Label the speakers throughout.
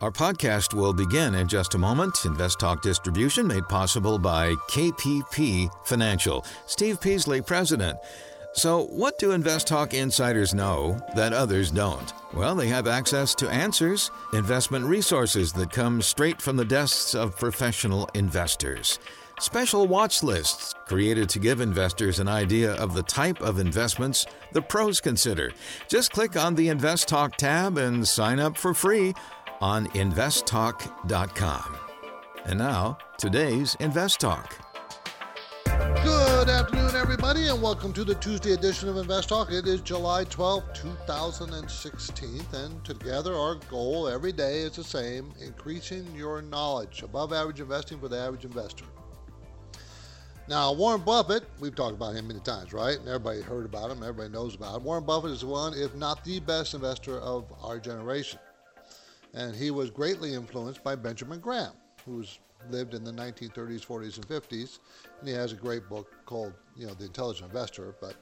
Speaker 1: Our podcast will begin in just a moment. Invest Talk distribution made possible by KPP Financial. Steve Peasley, President. So what do Invest Talk insiders know that others don't? Well, they have access to answers, investment resources that come straight from the desks of professional investors. Special watch lists created to give investors an idea of the type of investments the pros consider. Just click on the Invest Talk tab and sign up for free on investtalk.com. And now, today's Invest Talk.
Speaker 2: Good afternoon, everybody, and welcome to the Tuesday edition of Invest Talk. It is July 12, 2016, and together our goal every day is the same, increasing your knowledge, above average investing for the average investor. Now, Warren Buffett, we've talked about him many times, right? And everybody heard about him, everybody knows about him. Warren Buffett is one, if not the best investor of our generation. And he was greatly influenced by Benjamin Graham, who's lived in the 1930s, 40s, and 50s, and he has a great book called, The Intelligent Investor. But,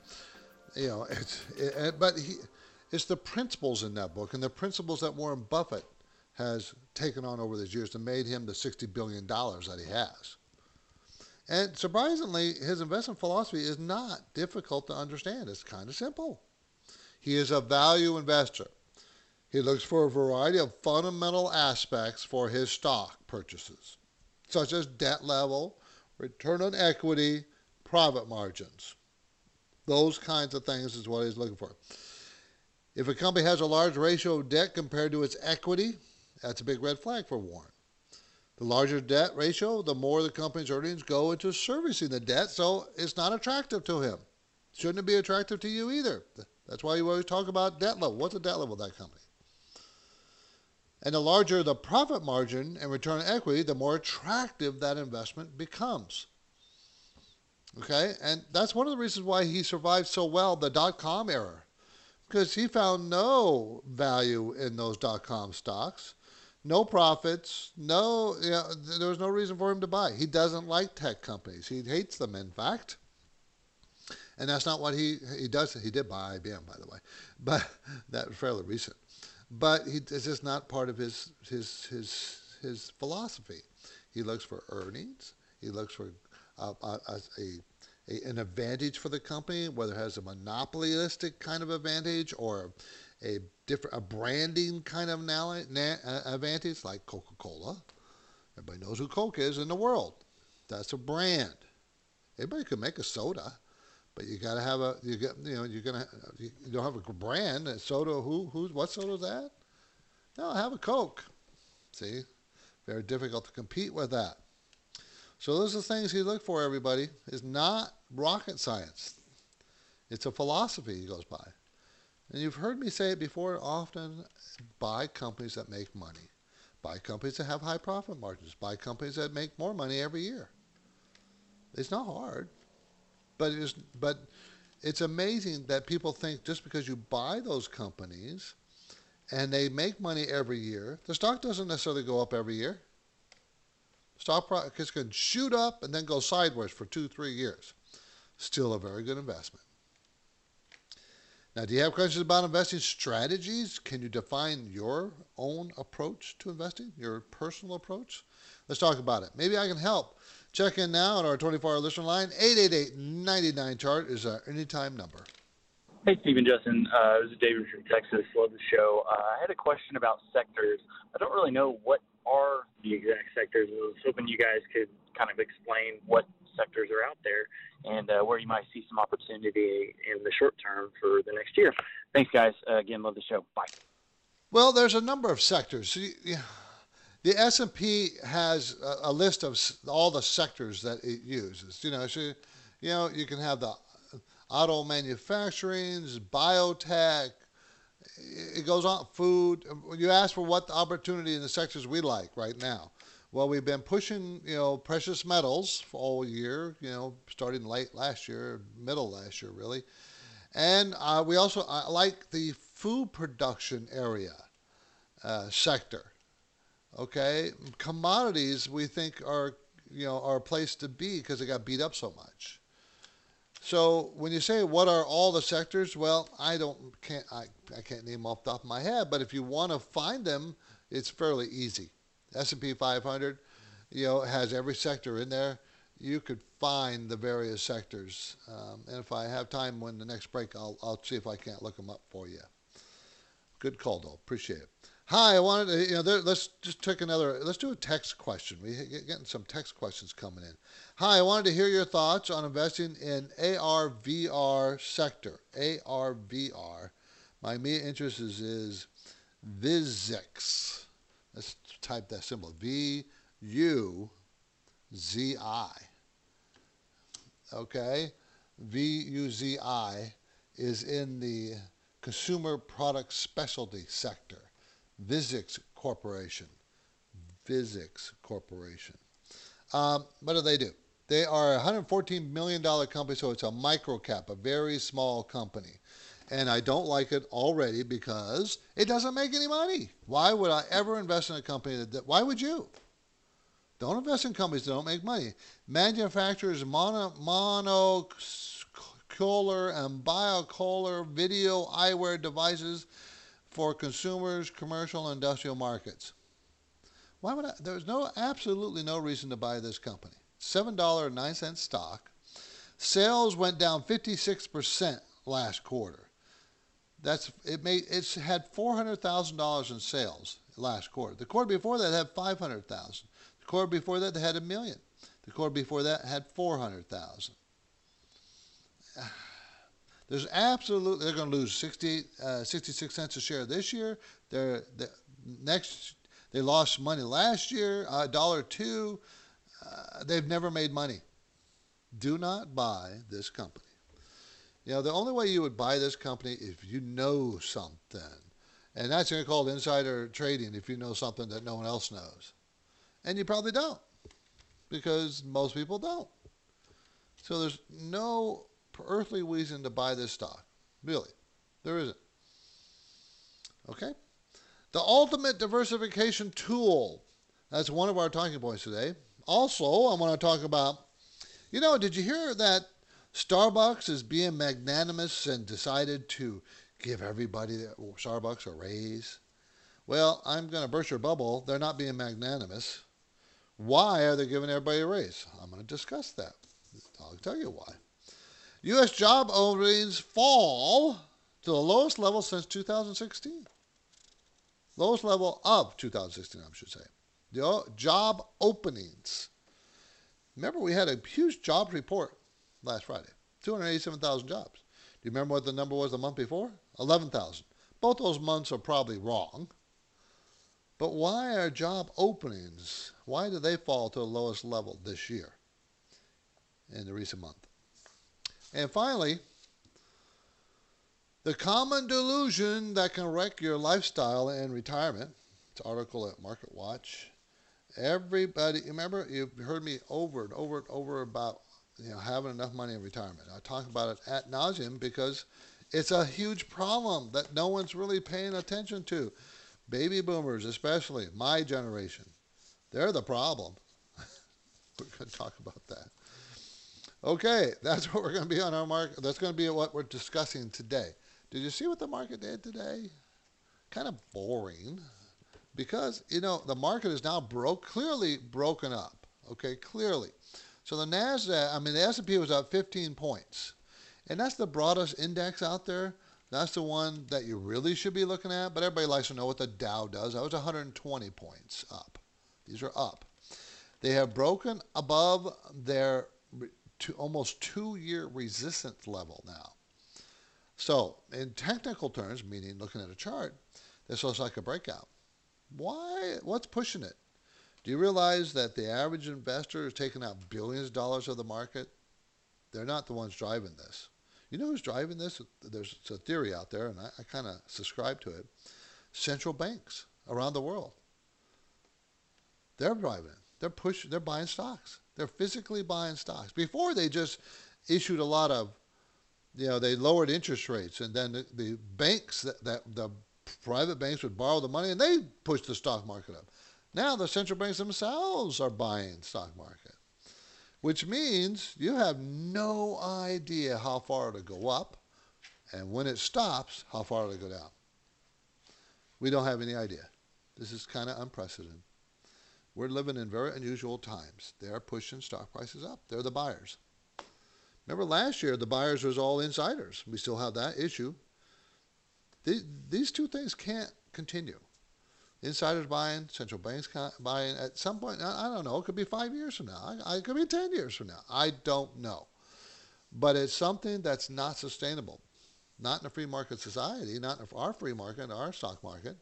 Speaker 2: it's the principles in that book and the principles that Warren Buffett has taken on over these years that made him the $60 billion that he has. And surprisingly, his investment philosophy is not difficult to understand. It's kind of simple. He is a value investor. He looks for a variety of fundamental aspects for his stock purchases, such as debt level, return on equity, profit margins. Those kinds of things is what he's looking for. If a company has a large ratio of debt compared to its equity, that's a big red flag for Warren. The larger debt ratio, the more the company's earnings go into servicing the debt, so it's not attractive to him. Shouldn't it be attractive to you either? That's why you always talk about debt level. What's the debt level of that company? And the larger the profit margin and return on equity, the more attractive that investment becomes. Okay? And that's one of the reasons why he survived so well the dot-com era, because he found no value in those dot-com stocks, no profits, there was no reason for him to buy. He doesn't like tech companies. He hates them, in fact. And that's not what he does. He did buy IBM, by the way, but that was fairly recent. But it's just not part of his philosophy. He looks for earnings. He looks for an advantage for the company, whether it has a monopolistic kind of advantage or a branding kind of advantage, like Coca-Cola. Everybody knows who Coke is in the world. That's a brand. Everybody could make a soda. But you got to have you don't have a brand. A soda, what soda is that? No, have a Coke. See? Very difficult to compete with that. So those are the things he looked for, everybody. It's not rocket science. It's a philosophy he goes by. And you've heard me say it before often, buy companies that make money. Buy companies that have high profit margins. Buy companies that make more money every year. It's not hard. But it's amazing that people think just because you buy those companies and they make money every year, the stock doesn't necessarily go up every year. Stock price can shoot up and then go sideways for 2-3 years. Still a very good investment. Now, do you have questions about investing strategies? Can you define your own approach to investing, your personal approach? Let's talk about it. Maybe I can help. Check in now on our 24-hour listener line. 888-99-CHART is our anytime number.
Speaker 3: Hey, Stephen, Justin. This is David from Texas. Love the show. I had a question about sectors. I don't really know what are the exact sectors. I was hoping you guys could kind of explain what sectors are out there and where you might see some opportunity in the short term for the next year. Thanks, guys. Again, love the show. Bye.
Speaker 2: Well, there's a number of sectors. The S&P has a list of all the sectors that it uses. You can have the auto manufacturing, biotech, it goes on, food. You ask for what the opportunity in the sectors we like right now. Well, we've been pushing, precious metals for all year, starting late last year, middle last year, really. And we also like the food production area sector. Okay, commodities we think are a place to be because they got beat up so much. So when you say what are all the sectors, well, I can't name off the top of my head, but if you want to find them, It's fairly easy. S&P 500, has every sector in there. You could find the various sectors. And if I have time when the next break, I'll see if I can't look them up for you. Good call, though. Appreciate it. Hi, I wanted to, let's do a text question. We're getting some text questions coming in. Hi, I wanted to hear your thoughts on investing in ARVR sector. ARVR. My immediate interest is VIZX. Let's type that symbol. V-U-Z-I. Okay? VUZI is in the consumer product specialty sector. VIZX Corporation. VIZX Corporation. What do? They are a $114 million company, so it's a micro cap, a very small company. And I don't like it already because it doesn't make any money. Why would I ever invest in a company why would you? Don't invest in companies that don't make money. Manufacturers monocular and bicolor video eyewear devices for consumers, commercial, and industrial markets. Why would I? There's absolutely no reason to buy this company. $7.09 stock. Sales went down 56% last quarter. It's had $400,000 in sales last quarter. The quarter before that had $500,000. The quarter before that they had $1 million. The quarter before that had $400,000. They're going to lose 66 cents a share this year. They lost money last year, $1.02. They've never made money. Do not buy this company. The only way you would buy this company if you know something. And that's called insider trading if you know something that no one else knows. And you probably don't, because most people don't. So there's no earthly reason to buy this stock. Really. There isn't. Okay? The ultimate diversification tool. That's one of our talking points today. Also, I want to talk about, did you hear that Starbucks is being magnanimous and decided to give everybody at Starbucks a raise? Well, I'm going to burst your bubble. They're not being magnanimous. Why are they giving everybody a raise? I'm going to discuss that. I'll tell you why. U.S. job openings fall to the lowest level since 2016. Lowest level of 2016, I should say. The job openings. Remember, we had a huge jobs report last Friday. 287,000 jobs. Do you remember what the number was the month before? 11,000. Both those months are probably wrong. But why are job openings, why do they fall to the lowest level this year in the recent month? And finally, the common delusion that can wreck your lifestyle in retirement. It's an article at MarketWatch. Everybody, remember, you've heard me over and over and over about having enough money in retirement. I talk about it ad nauseum because it's a huge problem that no one's really paying attention to. Baby boomers, especially my generation, they're the problem. We're going to talk about that. Okay, that's what we're going to be on our market. That's going to be what we're discussing today. Did you see what the market did today? Kind of boring, because the market is now clearly broken up. Okay, clearly. So the Nasdaq, the S&P was up 15 points, and that's the broadest index out there. That's the one that you really should be looking at. But everybody likes to know what the Dow does. That was 120 points up. These are up. They have broken above their almost 2-year resistance level now. So in technical terms, meaning looking at a chart, this looks like a breakout. Why? What's pushing it? Do you realize that the average investor is taking out billions of dollars of the market? They're not the ones driving this. You know who's driving this? There's a theory out there, and I kind of subscribe to it. Central banks around the world. They're driving it. They're buying stocks. They're physically buying stocks. Before, they just issued a lot of, they lowered interest rates, and then the banks, the private banks would borrow the money, and they pushed the stock market up. Now the central banks themselves are buying stock market, which means you have no idea how far it'll go up, and when it stops, how far it'll go down. We don't have any idea. This is kind of unprecedented. We're living in very unusual times. They're pushing stock prices up. They're the buyers. Remember last year, the buyers was all insiders. We still have that issue. These two things can't continue. Insiders buying, central banks buying. At some point, I don't know, it could be 5 years from now. It could be 10 years from now. I don't know. But it's something that's not sustainable. Not in a free market society, not in our free market, our stock market.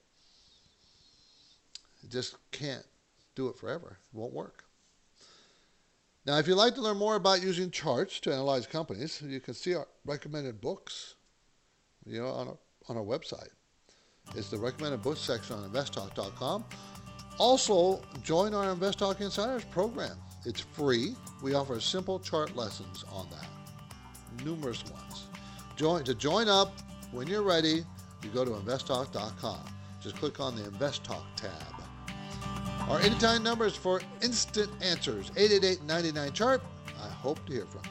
Speaker 2: It just can't do it forever. It won't work. Now, if you'd like to learn more about using charts to analyze companies, you can see our recommended books, on our website. It's the recommended books section on investtalk.com. Also, join our InvestTalk Insiders program. It's free. We offer simple chart lessons on that. Numerous ones. To join up, when you're ready, you go to investtalk.com. Just click on the InvestTalk tab. Our anytime number is for instant answers, 888-99-CHART. I hope to hear from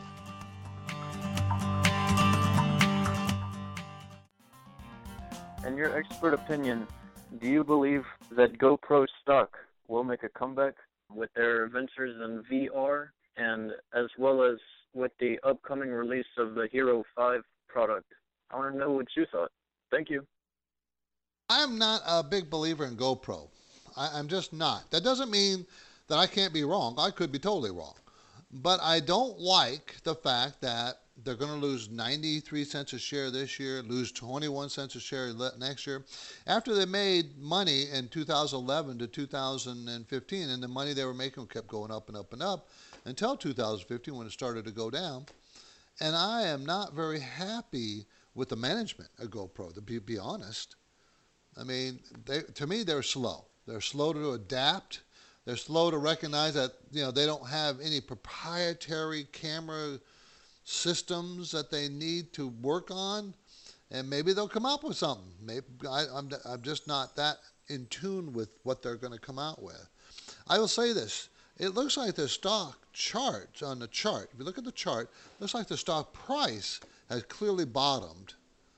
Speaker 2: you.
Speaker 4: In your expert opinion, do you believe that GoPro stock will make a comeback with their ventures in VR and as well as with the upcoming release of the Hero 5 product? I want to know what you thought. Thank you.
Speaker 2: I'm not a big believer in GoPro. I'm just not. That doesn't mean that I can't be wrong. I could be totally wrong. But I don't like the fact that they're going to lose 93 cents a share this year, lose 21 cents a share next year. After they made money in 2011 to 2015, and the money they were making kept going up and up and up until 2015 when it started to go down. And I am not very happy with the management of GoPro, to be honest. I mean, to me, they're slow. They're slow to adapt. They're slow to recognize that, they don't have any proprietary camera systems that they need to work on, and maybe they'll come up with something. Maybe I'm just not that in tune with what they're going to come out with. I will say this. It looks like the stock chart, on the chart, if you look at the chart, it looks like the stock price has clearly bottomed.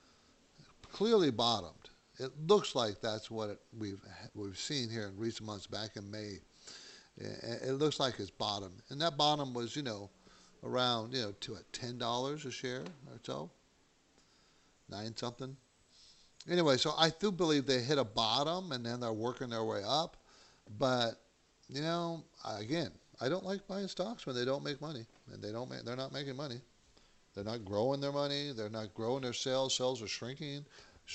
Speaker 2: It looks like that's what we've seen here in recent months, back in May. It looks like it's bottomed. And that bottom was, around, to $10 a share or so. 9 something. Anyway, so I do believe they hit a bottom and then they're working their way up. But, again, I don't like buying stocks when they don't make money. And they're not making money. They're not growing their money. They're not growing their sales. Sales are shrinking.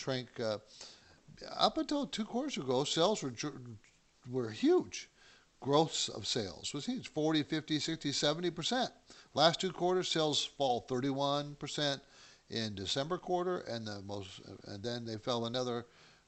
Speaker 2: Up until 2 quarters ago, sales were huge. Growth of sales was huge, 40, 50, 60, 70%. Last 2 quarters, sales fall 31% in December quarter, and then they fell another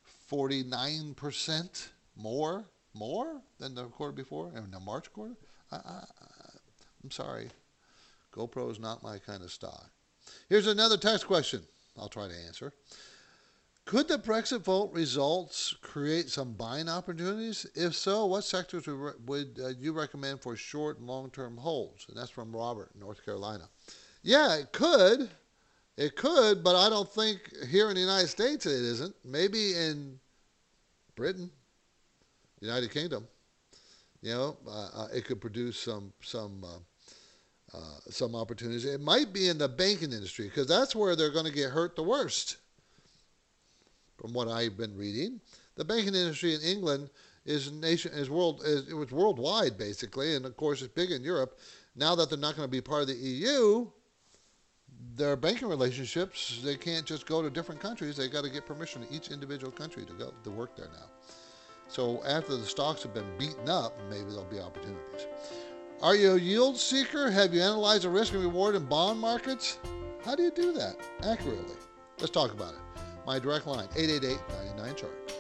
Speaker 2: 49% more than the quarter before, in the March quarter. I'm sorry, GoPro is not my kind of stock. Here's another text question I'll try to answer. Could the Brexit vote results create some buying opportunities? If so, what sectors would you recommend for short and long-term holds? And that's from Robert in North Carolina. Yeah, it could. It could, but I don't think here in the United States it isn't. Maybe in Britain, United Kingdom, it could produce some opportunities. It might be in the banking industry because that's where they're going to get hurt the worst. From what I've been reading, the banking industry in England is worldwide basically, and of course it's big in Europe. Now that they're not going to be part of the EU, their banking relationships, they can't just go to different countries. They got to get permission to each individual country to go to work there now. So after the stocks have been beaten up, maybe there'll be opportunities. Are you a yield seeker? Have you analyzed the risk and reward in bond markets? How do you do that accurately? Let's talk about it. My direct line, 888-99-CHART.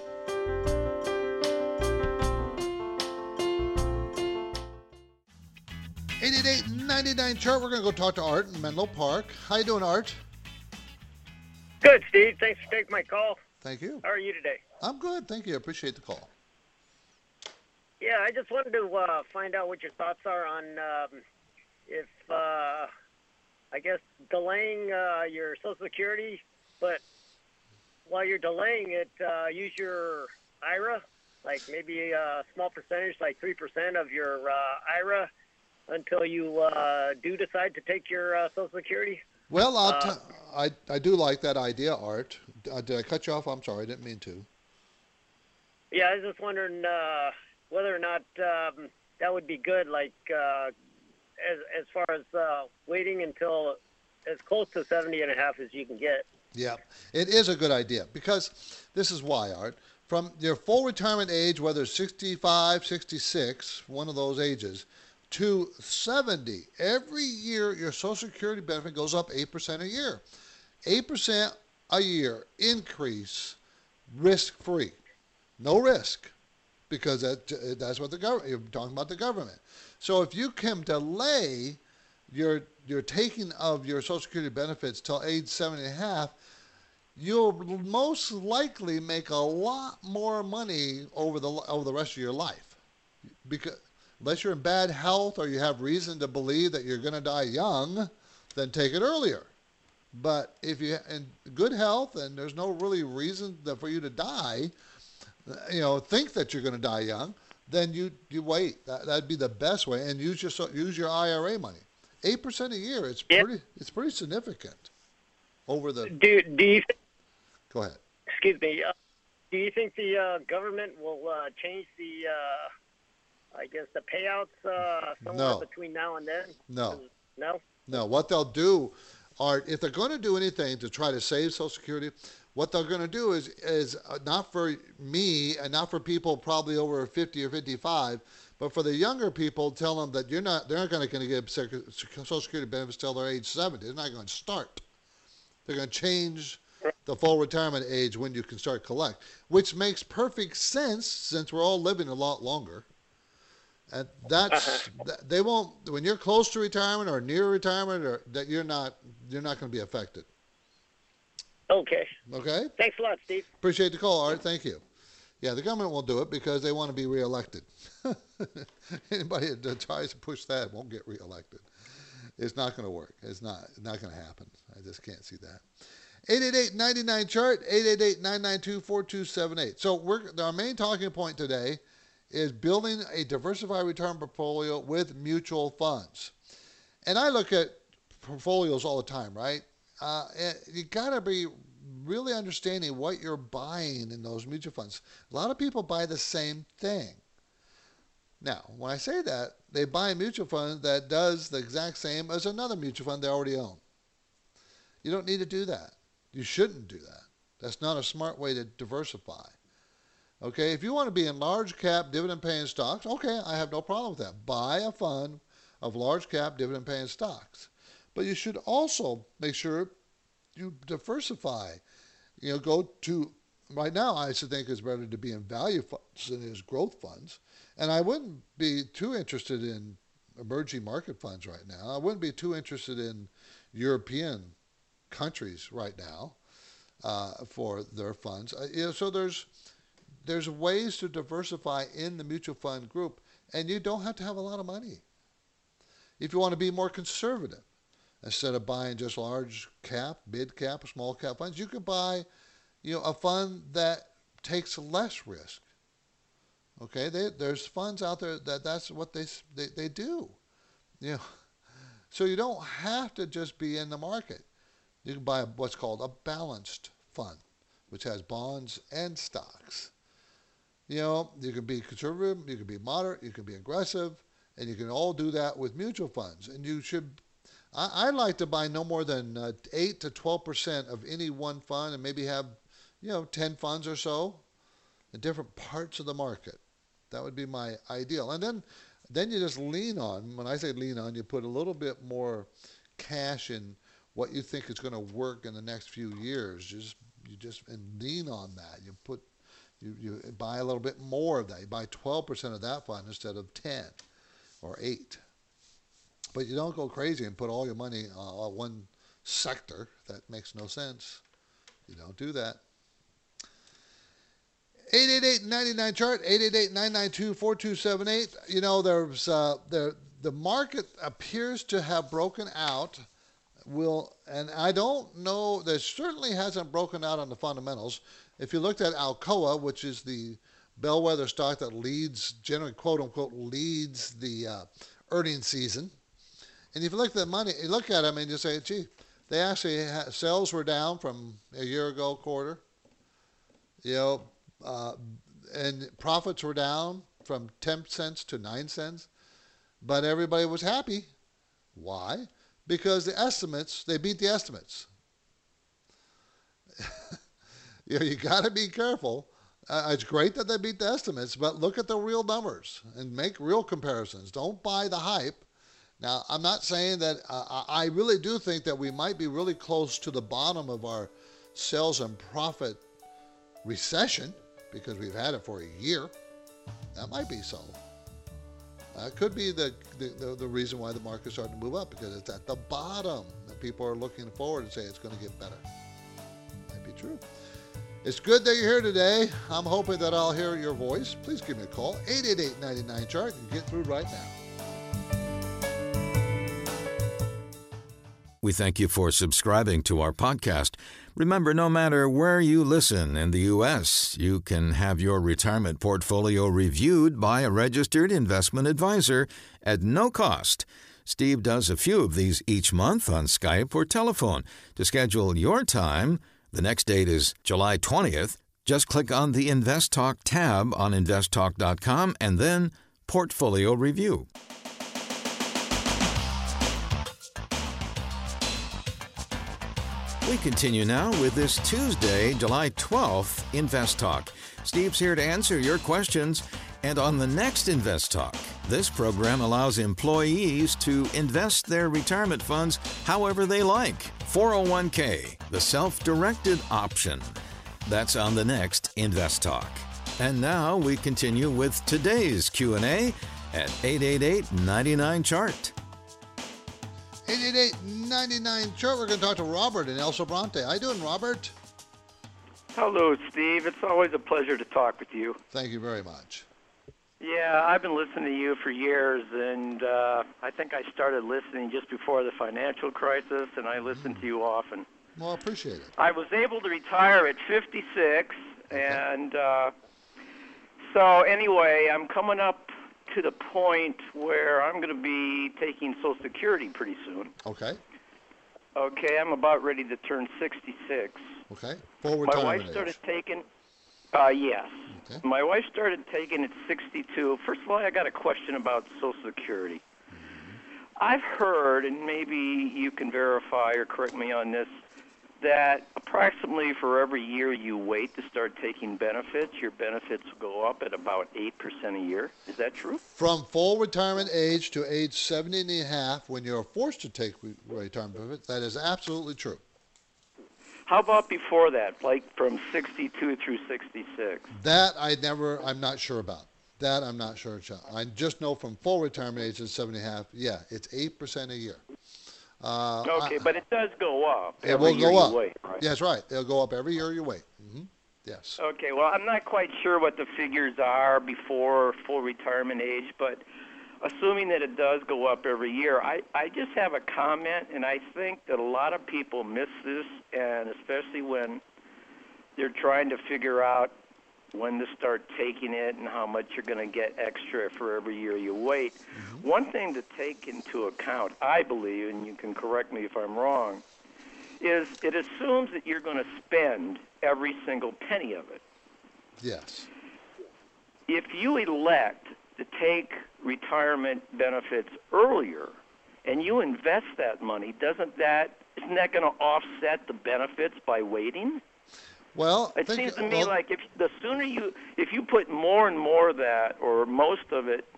Speaker 2: $888-99-CHART. We're going to go talk to Art in Menlo Park. How you doing, Art?
Speaker 5: Good, Steve. Thanks for taking my call.
Speaker 2: Thank you.
Speaker 5: How are you today?
Speaker 2: I'm good. Thank you. I appreciate the call.
Speaker 5: Yeah, I just wanted to find out what your thoughts are on if, I guess, delaying your Social Security, but while you're delaying it, use your IRA like maybe a small percentage, like 3% of your IRA, until you do decide to take your Social Security?
Speaker 2: Well, I do like that idea, Art. Did I cut you off? I'm sorry, I didn't mean to.
Speaker 5: Yeah, I was just wondering whether or not that would be good, like as far as waiting until as close to 70 and a half as you can get.
Speaker 2: Yeah, it is a good idea because this is why, Art. From your full retirement age, whether it's 65, 66, one of those ages, to 70, every year your Social Security benefit goes up 8% a year. 8% a year increase, risk-free. No risk, because that's what the government, you're talking about the government. So if you can delay your taking of your Social Security benefits till age 70 and a half, you'll most likely make a lot more money over the rest of your life. Because unless you're in bad health or you have reason to believe that you're going to die young, then take it earlier. But if you're in good health and there's no really reason for you to die, think that you're going to die young, then you wait. That'd be the best way, and use your IRA money. 8% a year. It's pretty significant. Over the.
Speaker 5: Do you?
Speaker 2: Go ahead.
Speaker 5: Excuse me. Do you think the government will change the? I guess the payouts somewhere between now and then?
Speaker 2: No.
Speaker 5: No.
Speaker 2: No. What they'll do, if they're going to do anything to try to save Social Security, what they're going to do is not for me and not for people probably over 50 or 55, but for the younger people, tell them that they're not going to get Social Security benefits till they're age 70. They're not going to start. They're going to change the full retirement age when you can start collect, which makes perfect sense since we're all living a lot longer. And they won't, when you're close to retirement or near retirement, or that you're not going to be affected.
Speaker 5: Okay.
Speaker 2: Okay.
Speaker 5: Thanks a lot, Steve.
Speaker 2: Appreciate the call, Art. Thank you. Yeah, the government won't do it because they want to be reelected. Anybody that tries to push that won't get reelected. It's not going to work. It's not going to happen. I just can't see that. 888-99-CHART, 888-992-4278. So our main talking point today is building a diversified retirement portfolio with mutual funds. And I look at portfolios all the time, right? You got to be really understanding what you're buying in those mutual funds. A lot of people buy the same thing. Now, when I say that, they buy a mutual fund that does the exact same as another mutual fund they already own. You don't need to do that. You shouldn't do that. That's not a smart way to diversify. Okay, if you want to be in large cap dividend paying stocks, okay, I have no problem with that. Buy a fund of large cap dividend paying stocks. But you should also make sure you diversify. Right now I should think it's better to be in value funds than it is growth funds. And I wouldn't be too interested in emerging market funds right now. I wouldn't be too interested in European countries right now for their funds. So there's ways to diversify in the mutual fund group, and you don't have to have a lot of money. If you want to be more conservative, instead of buying just large cap, mid cap, small cap funds, you could buy, a fund that takes less risk. Okay, there's funds out there that's what they do. So you don't have to just be in the market. You can buy what's called a balanced fund, which has bonds and stocks. You can be conservative, you can be moderate, you can be aggressive, and you can all do that with mutual funds. And you should, I like to buy no more than 8 to 12% of any one fund, and maybe have, 10 funds or so in different parts of the market. That would be my ideal. And then you just lean on, when I say lean on, you put a little bit more cash in what you think is going to work in the next few years. You just lean on that. You buy a little bit more of that. You buy 12% of that fund instead of 10 or 8. But you don't go crazy and put all your money on one sector. That makes no sense. You don't do that. 888-99-CHART, 888-992-4278. There's the market appears to have broken out. And I don't know, there certainly hasn't broken out on the fundamentals. If you looked at Alcoa, which is the bellwether stock that leads, generally quote unquote, leads the earnings season. And if you look at the money, you look at them and you say, gee, they actually sales were down from a year ago quarter, and profits were down from 10 cents to 9 cents, but everybody was happy. Why? Because they beat the estimates. You got to be careful. It's great that they beat the estimates, but look at the real numbers and make real comparisons. Don't buy the hype. Now, I'm not saying that I really do think that we might be really close to the bottom of our sales and profit recession because we've had it for a year. That might be so. That could be the reason why the market's starting to move up, because it's at the bottom that people are looking forward and say it's going to get better. Might be true. It's good that you're here today. I'm hoping that I'll hear your voice. Please give me a call, 888-99-CHART, and get through right now.
Speaker 1: We thank you for subscribing to our podcast. Remember, no matter where you listen in the U.S., you can have your retirement portfolio reviewed by a registered investment advisor at no cost. Steve does a few of these each month on Skype or telephone. To schedule your time, the next date is July 20th. Just click on the Invest Talk tab on investtalk.com and then Portfolio Review. We continue now with this Tuesday, July 12th, Invest Talk. Steve's here to answer your questions. And on the next Invest Talk, this program allows employees to invest their retirement funds however they like. 401k, the self-directed option. That's on the next Invest Talk. And now we continue with today's Q&A at 888-99-CHART.
Speaker 2: 888-99-CHART. We're going to talk to Robert in El Sobrante. How you doing, Robert?
Speaker 6: Hello, Steve. It's always a pleasure to talk with you.
Speaker 2: Thank you very much.
Speaker 6: Yeah, I've been listening to you for years, and I think I started listening just before the financial crisis, and I listen to you often.
Speaker 2: Well, I appreciate it.
Speaker 6: I was able to retire at 56, and so anyway, I'm coming up to the point where I'm going to be taking Social Security pretty soon.
Speaker 2: Okay.
Speaker 6: Okay, I'm about ready to turn 66.
Speaker 2: Okay. Full retirement
Speaker 6: My wife started
Speaker 2: age.
Speaker 6: taking, yes.
Speaker 2: Okay.
Speaker 6: My wife started taking at 62. First of all, I got a question about Social Security. I've heard, and maybe you can verify or correct me on this, that approximately for every year you wait to start taking benefits, your benefits go up at about 8% a year. Is that true?
Speaker 2: From full retirement age to age 70 and a half, when you're forced to take retirement benefits, that is absolutely true.
Speaker 6: How about before that, like from 62 through 66?
Speaker 2: That I'm not sure about. That I'm not sure. I just know from full retirement age to 70 and a half, yeah, it's 8% a year.
Speaker 6: Okay, but it does go up.
Speaker 2: It will go up.
Speaker 6: Wait, right?
Speaker 2: Yeah, that's right. It'll go up every year you wait. Mm-hmm. Yes.
Speaker 6: Okay, well, I'm not quite sure what the figures are before full retirement age, but assuming that it does go up every year, I just have a comment, and I think that a lot of people miss this, and especially when they're trying to figure out when to start taking it and how much you're going to get extra for every year you wait. Mm-hmm. One thing to take into account, I believe, and you can correct me if I'm wrong, is it assumes that you're going to spend every single penny of it.
Speaker 2: Yes.
Speaker 6: If you elect to take retirement benefits earlier and you invest that money, isn't that going to offset the benefits by waiting?
Speaker 2: Well,
Speaker 6: it seems to me like if you put more and more of that or most of it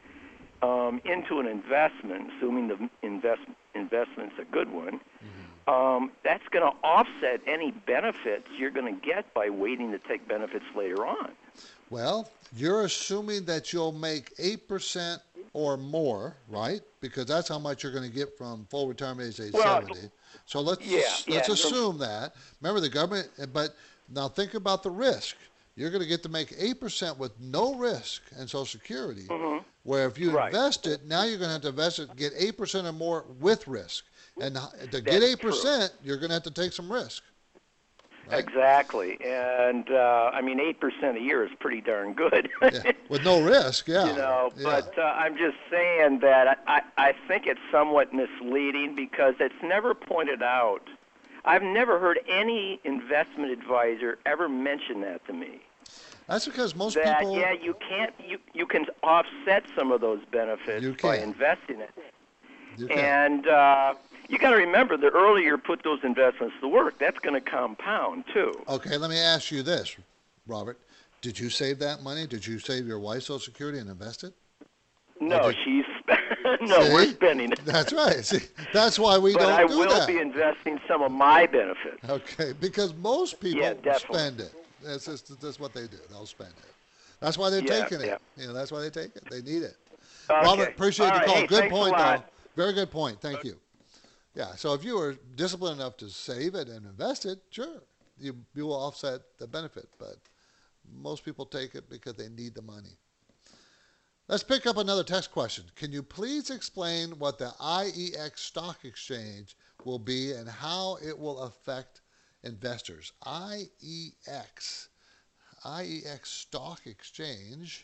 Speaker 6: into an investment, assuming the investment's a good one, that's going to offset any benefits you're going to get by waiting to take benefits later on.
Speaker 2: Well, you're assuming that you'll make 8% or more, right? Because that's how much you're going to get from full retirement age 70. So let's assume that. Remember the government, but now think about the risk. You're going to get to make 8% with no risk in Social Security, where if you invest it, now you're going to have to invest it, get 8% or more with risk. And to get 8%, you're going to have to take some risk. right?
Speaker 6: Exactly. And, 8% a year is pretty darn good.
Speaker 2: Yeah. With no risk, yeah.
Speaker 6: Yeah.
Speaker 2: Yeah.
Speaker 6: But I'm just saying that I think it's somewhat misleading because it's never pointed out. I've never heard any investment advisor ever mention that to me.
Speaker 2: That's because most
Speaker 6: that,
Speaker 2: people...
Speaker 6: Yeah, you can offset some of those benefits by investing it.
Speaker 2: You can.
Speaker 6: And you got to remember, the earlier you put those investments to work, that's going to compound too.
Speaker 2: Okay, let me ask you this, Robert. Did you save that money? Did you save your wife's Social Security and invest it?
Speaker 6: No, we're spending it.
Speaker 2: That's right. See, that's why we don't do that.
Speaker 6: But I will be investing some of my benefits.
Speaker 2: Okay, because most people spend it. That's what they do. They'll spend it. That's why they're taking it. That's why they take it. They need it.
Speaker 6: Okay.
Speaker 2: Robert, appreciate the call.
Speaker 6: Hey,
Speaker 2: good point, though.
Speaker 6: Very
Speaker 2: good point. Thank you. Yeah, so if you were disciplined enough to save it and invest it, sure, you will offset the benefit. But most people take it because they need the money. Let's pick up another text question. Can you please explain what the IEX stock exchange will be and how it will affect investors? IEX stock exchange.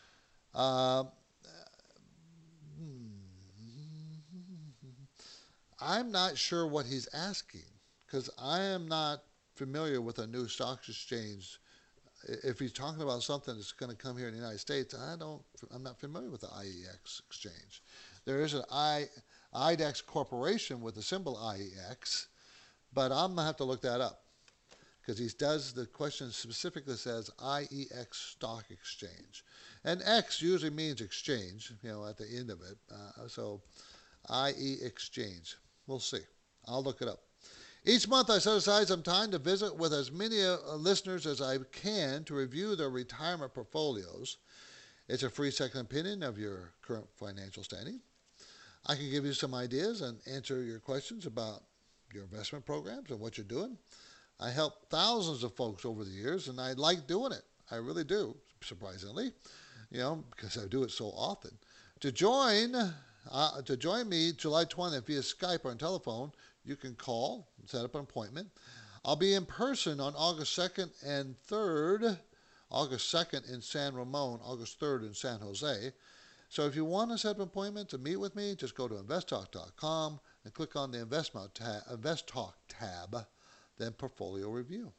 Speaker 2: I'm not sure what he's asking because I am not familiar with a new stock exchange. If he's talking about something that's going to come here in the United States, I'm not familiar with the IEX exchange. There is an IDEX Corporation with the symbol IEX, but I'm going to have to look that up because the question specifically says IEX stock exchange. And X usually means exchange, at the end of it. So IE exchange. We'll see. I'll look it up. Each month I set aside some time to visit with as many listeners as I can to review their retirement portfolios. It's a free second opinion of your current financial standing. I can give you some ideas and answer your questions about your investment programs and what you're doing. I help thousands of folks over the years, and I like doing it. I really do, surprisingly, because I do it so often. To join me July 20th via Skype or on telephone, you can call and set up an appointment. I'll be in person on August 2nd and 3rd. August 2nd in San Ramon, August 3rd in San Jose. So if you want to set up an appointment to meet with me, just go to investtalk.com and click on the Invest Talk tab, then Portfolio Review.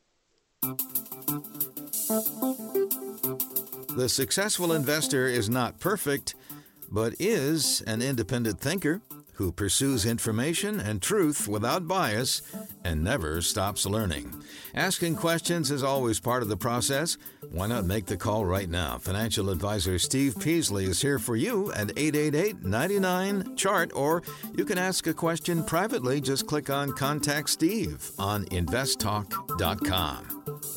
Speaker 1: The successful investor is not perfect, but is an independent thinker who pursues information and truth without bias and never stops learning. Asking questions is always part of the process. Why not make the call right now? Financial advisor Steve Peasley is here for you at 888-99-CHART, or you can ask a question privately. Just click on Contact Steve on investtalk.com.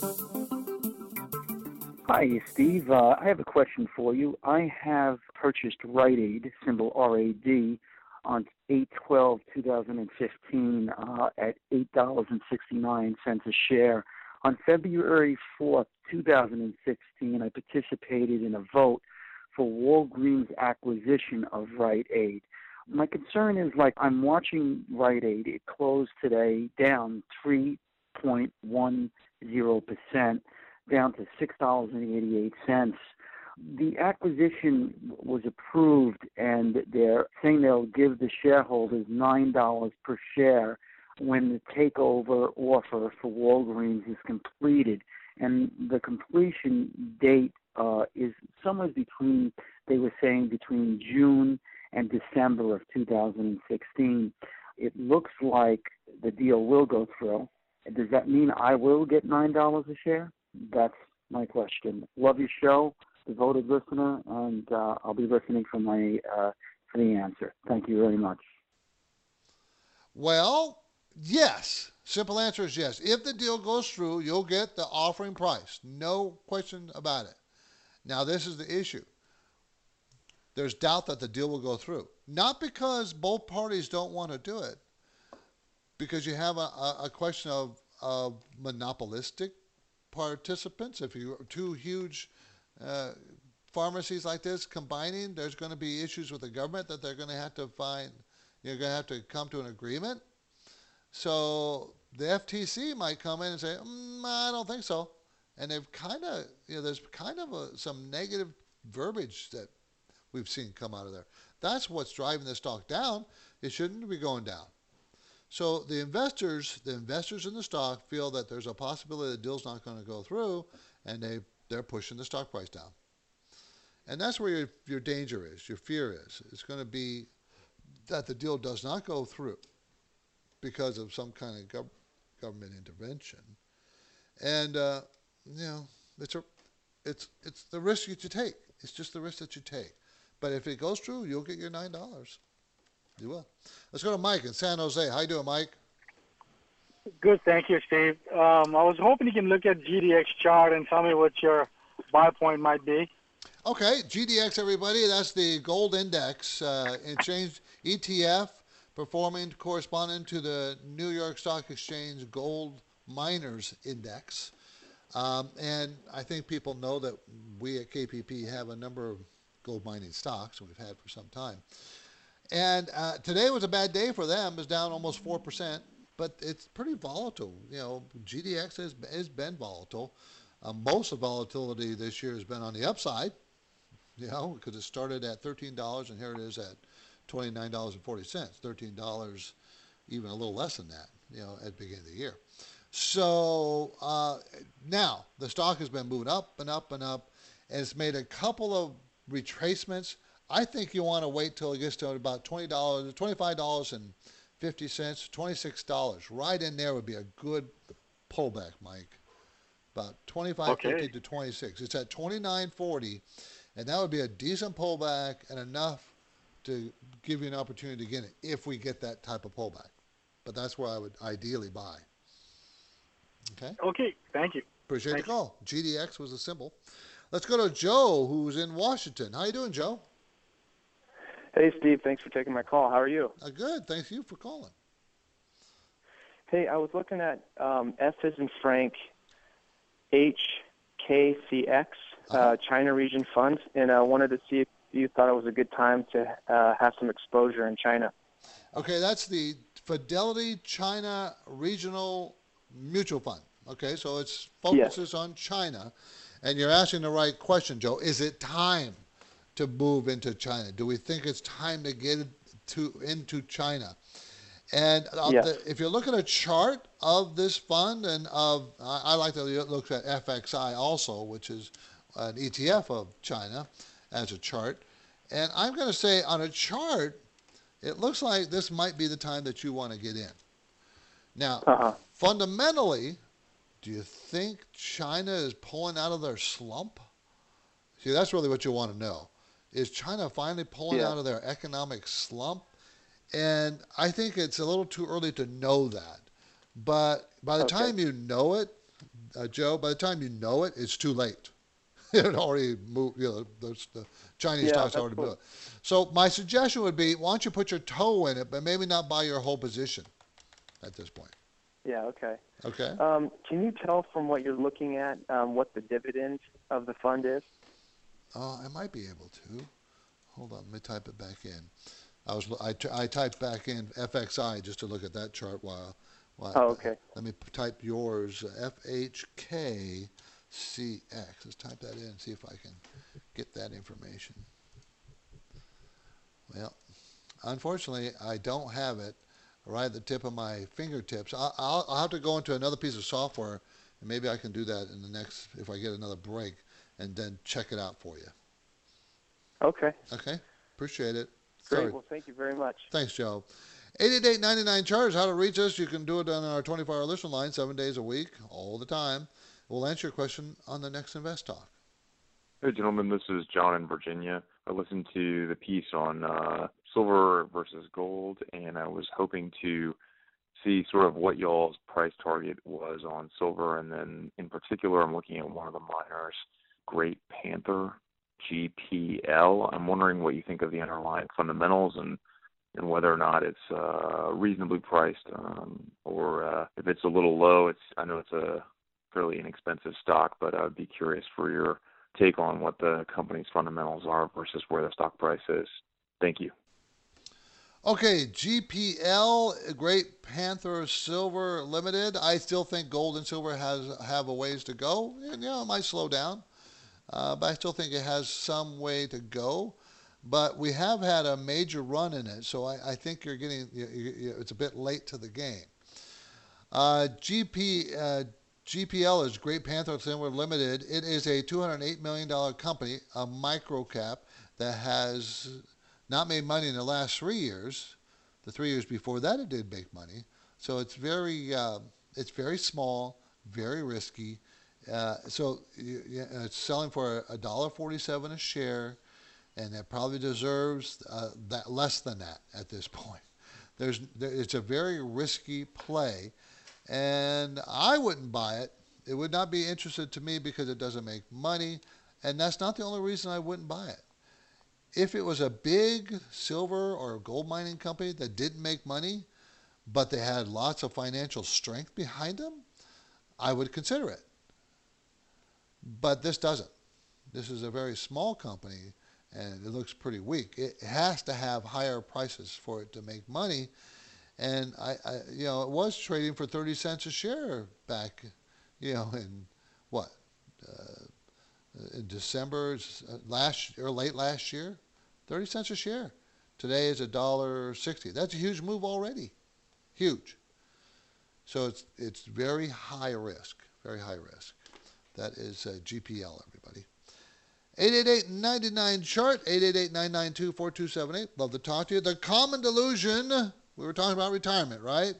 Speaker 7: Hi, Steve. I have a question for you. I have purchased Rite Aid, symbol RAD, on 8/12/2015 at $8.69 a share. On February 4th, 2016, I participated in a vote for Walgreens' acquisition of Rite Aid. My concern is, I'm watching Rite Aid. It closed today down 3.10%, down to $6.88. The acquisition was approved, and they're saying they'll give the shareholders $9 per share when the takeover offer for Walgreens is completed. And the completion date is somewhere between, they were saying, between June and December of 2016. It looks like the deal will go through. Does that mean I will get $9 a share? That's my question. Love your show. Devoted listener, and I'll be listening for the answer. Thank you very much.
Speaker 2: Well, yes. Simple answer is yes. If the deal goes through, you'll get the offering price. No question about it. Now, this is the issue. There's doubt that the deal will go through. Not because both parties don't want to do it, because you have a question of monopolistic participants. If you two huge pharmacies like this combining, there's going to be issues with the government that they're going to have to find. You're going to have to come to an agreement. So the FTC might come in and say, I don't think so. And they've kind of, there's kind of some negative verbiage that we've seen come out of there. That's what's driving the stock down. It shouldn't be going down. So the investors in the stock feel that there's a possibility the deal's not going to go through, and they're pushing the stock price down. And that's where your danger is, your fear is. It's going to be that the deal does not go through because of some kind of government intervention. And it's the risk that you take. It's just the risk that you take. But if it goes through, you'll get your $9. You will. Let's go to Mike in San Jose. How you doing, Mike?
Speaker 8: Good, thank you, Steve. I was hoping you can look at GDX chart and tell me what your buy point might be.
Speaker 2: Okay, GDX, everybody, that's the gold index, exchange ETF, corresponding to the New York Stock Exchange Gold Miners Index. And I think people know that we at KPP have a number of gold mining stocks we've had for some time. And today was a bad day for them. It's down almost 4%, but it's pretty volatile. GDX has been volatile. Most of the volatility this year has been on the upside, because it started at $13 and here it is at $29.40. $13, even a little less than that, at the beginning of the year. So now the stock has been moving up and up and up, and it's made a couple of retracements. I think you want to wait till it gets to about $20, $25.50, $26. Right in there would be a good pullback, Mike. About $25.50 to $26. It's at $29.40, and that would be a decent pullback and enough to give you an opportunity to get it if we get that type of pullback. But that's where I would ideally buy. Okay?
Speaker 8: Okay, thank you.
Speaker 2: Appreciate the call. GDX was a symbol. Let's go to Joe, who's in Washington. How you doing, Joe?
Speaker 9: Hey, Steve. Thanks for taking my call. How are you?
Speaker 2: Good. Thank you for calling.
Speaker 9: Hey, I was looking at F as in Frank, HKCX, China Region Fund, and I wanted to see if you thought it was a good time to have some exposure in China.
Speaker 2: Okay, that's the Fidelity China Regional Mutual Fund. Okay, so it focuses on China. And you're asking the right question, Joe. Is it time to move into China? Do we think it's time to get into China? And if you look at a chart of this fund, and I like to look at FXI also, which is an ETF of China as a chart. And I'm going to say on a chart, it looks like this might be the time that you want to get in. Now, fundamentally, do you think China is pulling out of their slump? See, that's really what you want to know. Is China finally pulling out of their economic slump? And I think it's a little too early to know that. But by the time you know it, Joe, by the time you know it, it's too late. It already moved, the Chinese stocks already moved. So my suggestion would be, why don't you put your toe in it, but maybe not buy your whole position at this point.
Speaker 9: Yeah, okay.
Speaker 2: Okay.
Speaker 9: Can you tell from what you're looking at what the dividend of the fund is?
Speaker 2: I might be able to. Hold on, let me type it back in. I typed back in FXI just to look at that chart while
Speaker 9: okay.
Speaker 2: Let me type yours, FHKCX. Let's type that in and see if I can get that information. Well, unfortunately, I don't have it right at the tip of my fingertips. I'll have to go into another piece of software, and maybe I can do that in the next, if I get another break, and then check it out for you.
Speaker 9: Okay.
Speaker 2: Okay. Appreciate it.
Speaker 9: Great.
Speaker 2: Sorry.
Speaker 9: Well, thank you very much.
Speaker 2: Thanks, Joe. 888-99-CHARGE, how to reach us. You can do it on our 24-hour listen line, 7 days a week, all the time. We'll answer your question on the next Invest Talk.
Speaker 10: Hey, gentlemen, this is John in Virginia. I listened to the piece on silver versus gold, and I was hoping to see sort of what y'all's price target was on silver, and then in particular, I'm looking at one of the miners, Great Panther, GPL. I'm wondering what you think of the underlying fundamentals and whether or not it's reasonably priced, or if it's a little low. I know it's a fairly inexpensive stock, but I'd be curious for your take on what the company's fundamentals are versus where the stock price is. Thank you.
Speaker 2: Okay, GPL, Great Panther Silver Limited. I still think gold and silver have a ways to go. And, it might slow down, but I still think it has some way to go. But we have had a major run in it, so I think you're getting it's a bit late to the game. GPL is Great Panther Silver Limited. It is a $208 million company, a micro cap that has not made money in the last 3 years. The 3 years before that, it did make money. So it's very small, very risky. It's selling for $1.47 a share, and it probably deserves that less than that at this point. It's a very risky play, and I wouldn't buy it. It would not be interested to me because it doesn't make money, and that's not the only reason I wouldn't buy it. If it was a big silver or gold mining company that didn't make money, but they had lots of financial strength behind them, I would consider it. But this doesn't. This is a very small company, and it looks pretty weak. It has to have higher prices for it to make money. And it was trading for 30 cents a share back, in what, in December late last year, 30 cents a share. Today is $1.60. That's a huge move already, huge. So it's very high risk, very high risk. That is GPL, everybody. 888-99-CHART, 888-992-4278. Love to talk to you. The common delusion, we were talking about retirement, right?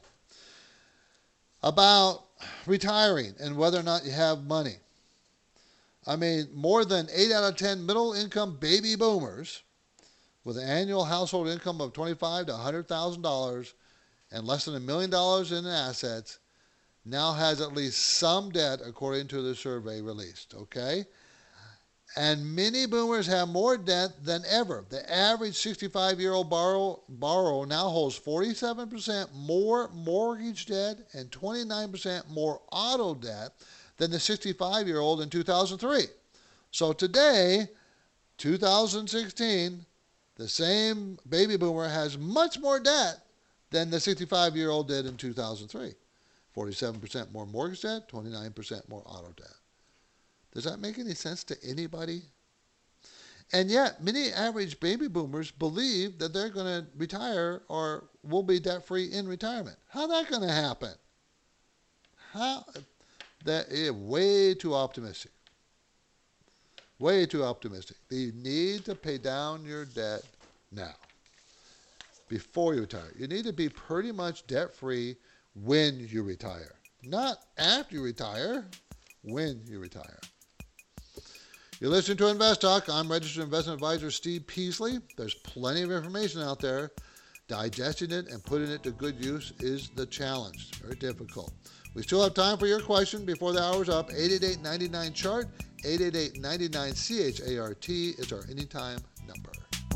Speaker 2: About retiring and whether or not you have money. I mean, more than 8 out of 10 middle-income baby boomers with an annual household income of $25,000 to $100,000 and less than $1 million in assets now has at least some debt, according to the survey released, okay? And many boomers have more debt than ever. The average 65-year-old borrower now holds 47% more mortgage debt and 29% more auto debt than the 65-year-old in 2003. So today, 2016, the same baby boomer has much more debt than the 65-year-old did in 2003. 47% more mortgage debt, 29% more auto debt. Does that make any sense to anybody? And yet, many average baby boomers believe that they're going to retire or will be debt-free in retirement. How's that going to happen? That is way too optimistic. Way too optimistic. You need to pay down your debt now, before you retire. You need to be pretty much debt-free when you retire. Not after you retire, when you retire. You're listening to Invest Talk. I'm registered investment advisor Steve Peasley. There's plenty of information out there. Digesting it and putting it to good use is the challenge. It's very difficult. We still have time for your question before the hour's up. 888-99-CHART, 888-99-CHART is our anytime number.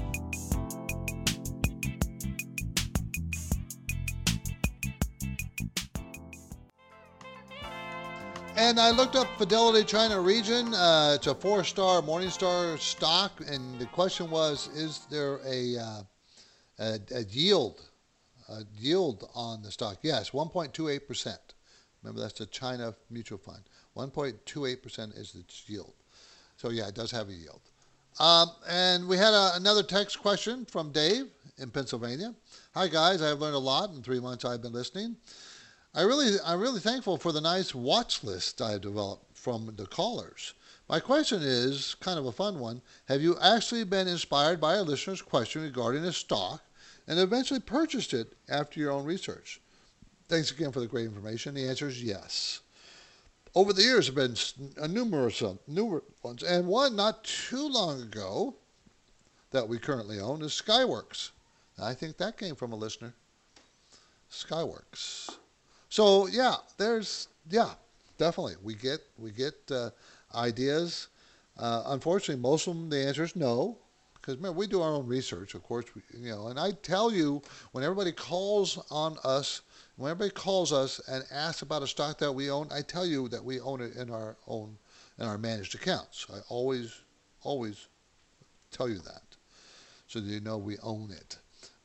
Speaker 2: And I looked up Fidelity China Region. It's a 4-star Morningstar stock, and the question was: is there a yield on the stock? Yes, 1.28%. Remember, that's the China mutual fund. 1.28% is its yield. So yeah, it does have a yield. And we had another text question from Dave in Pennsylvania. Hi guys, I have learned a lot in 3 months I've been listening. I'm really thankful for the nice watch list I have developed from the callers. My question is kind of a fun one. Have you actually been inspired by a listener's question regarding a stock and eventually purchased it after your own research? Thanks again for the great information. The answer is yes. Over the years, there have been numerous ones, and one not too long ago that we currently own is Skyworks. I think that came from a listener. Skyworks. So definitely we get ideas. Unfortunately, most of them the answer is no, because remember we do our own research, of course. And I tell you, when everybody calls us and asks about a stock that we own, I tell you that we own it in our managed accounts. I always tell you that, so that you know we own it.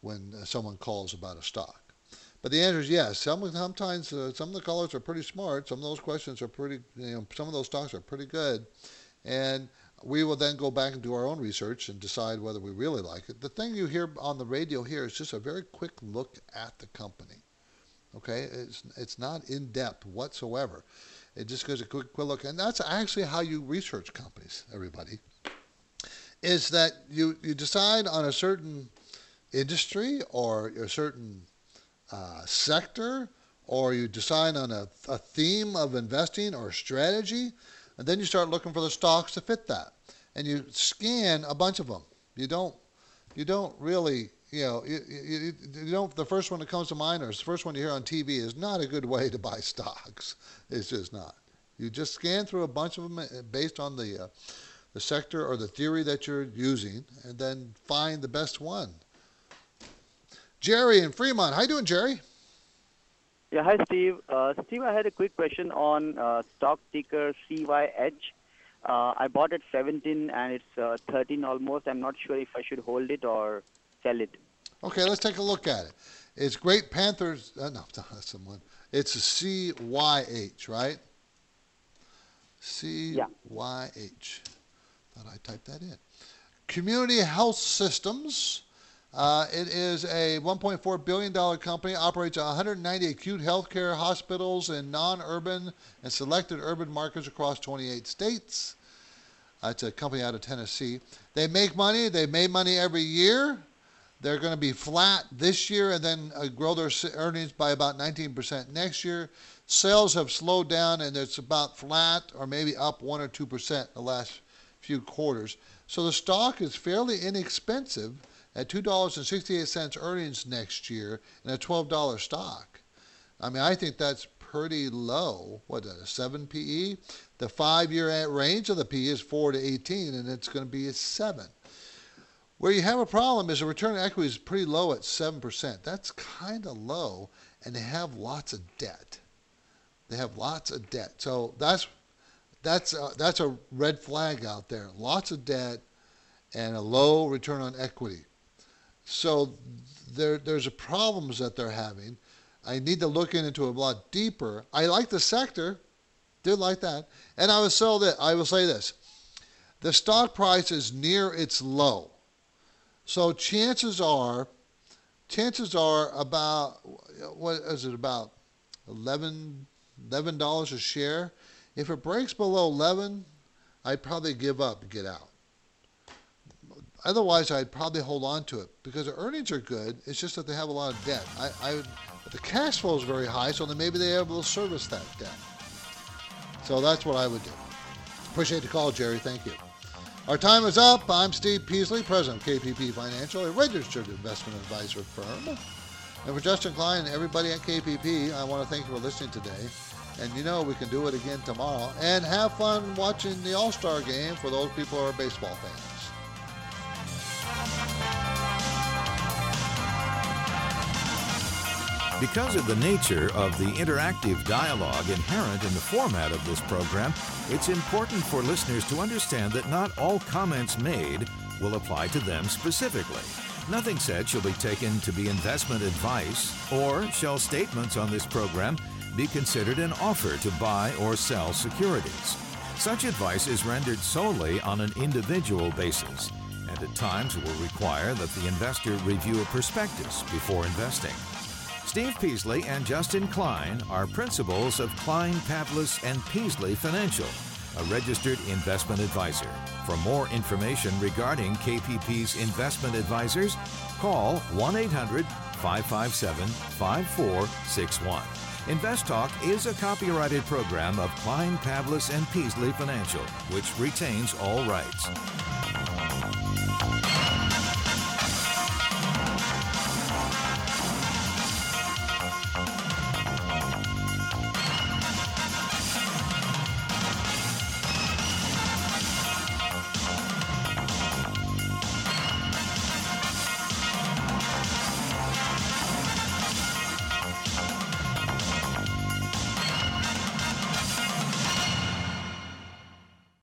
Speaker 2: when someone calls about a stock. But the answer is yes. Sometimes some of the callers are pretty smart. Some of those questions are pretty, some of those stocks are pretty good. And we will then go back and do our own research and decide whether we really like it. The thing you hear on the radio here is just a very quick look at the company. Okay? It's not in-depth whatsoever. It just gives a quick look. And that's actually how you research companies, everybody, is that you decide on a certain industry or a certain sector, or you decide on a theme of investing or strategy, and then you start looking for the stocks to fit that. And you scan a bunch of them. You don't really, you don't, the first one that comes to mind or the first one you hear on TV is not a good way to buy stocks. It's just not. You just scan through a bunch of them based on the sector or the theory that you're using, and then find the best one. Jerry in Fremont. How you doing, Jerry?
Speaker 11: Yeah, hi, Steve. Steve, I had a quick question on stock ticker CYH. I bought at 17 and it's 13 almost. I'm not sure if I should hold it or sell it.
Speaker 2: Okay, let's take a look at it. It's Great Panthers. No, that's someone. It's a CYH, right? CYH. Thought I typed that in. Community Health Systems. It is a $1.4 billion company, operates 190 acute healthcare hospitals in non-urban and selected urban markets across 28 states. It's a company out of Tennessee. They make money. They made money every year. They're going to be flat this year and then grow their earnings by about 19% next year. Sales have slowed down and it's about flat or maybe up 1 or 2% the last few quarters. So the stock is fairly inexpensive at $2.68 earnings next year and a $12 stock. I mean, I think that's pretty low. What is that, a 7 PE? The 5-year range of the PE is 4 to 18, and it's going to be a 7. Where you have a problem is the return on equity is pretty low at 7%. That's kind of low, and they have lots of debt. So that's a red flag out there. Lots of debt and a low return on equity. So there's problems that they're having. I need to look into it a lot deeper. I like the sector, did like that, and I will say this: the stock price is near its low. So chances are about, what is it, about $11 a share. If it breaks below 11, I'd probably give up and get out. Otherwise, I'd probably hold on to it because the earnings are good. It's just that they have a lot of debt. The cash flow is very high, so then maybe they're able to service that debt. So that's what I would do. Appreciate the call, Jerry. Thank you. Our time is up. I'm Steve Peasley, president of KPP Financial, a registered investment advisor firm. And for Justin Klein and everybody at KPP, I want to thank you for listening today. And we can do it again tomorrow. And have fun watching the All-Star game for those people who are baseball fans.
Speaker 1: Because of the nature of the interactive dialogue inherent in the format of this program, it's important for listeners to understand that not all comments made will apply to them specifically. Nothing said shall be taken to be investment advice, or shall statements on this program be considered an offer to buy or sell securities. Such advice is rendered solely on an individual basis, and at times will require that the investor review a prospectus before investing. Steve Peasley and Justin Klein are principals of Klein, Pavlis & Peasley Financial, a registered investment advisor. For more information regarding KPP's investment advisors, call 1-800-557-5461. Invest Talk is a copyrighted program of Klein, Pavlis & Peasley Financial, which retains all rights.